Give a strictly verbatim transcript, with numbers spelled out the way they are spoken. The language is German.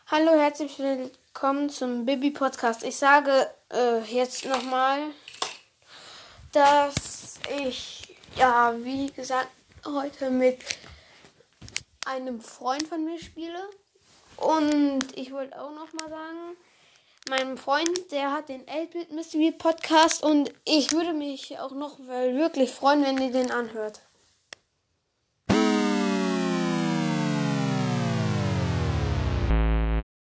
Hallo, herzlich willkommen zum Bibi Podcast. Ich sage äh, jetzt nochmal, dass ich, ja, wie gesagt, heute mit einem Freund von mir spiele. Und ich wollte auch nochmal sagen, mein Freund, der hat den eight-Bit Mystery Podcast und ich würde mich auch noch wirklich freuen, wenn ihr den anhört.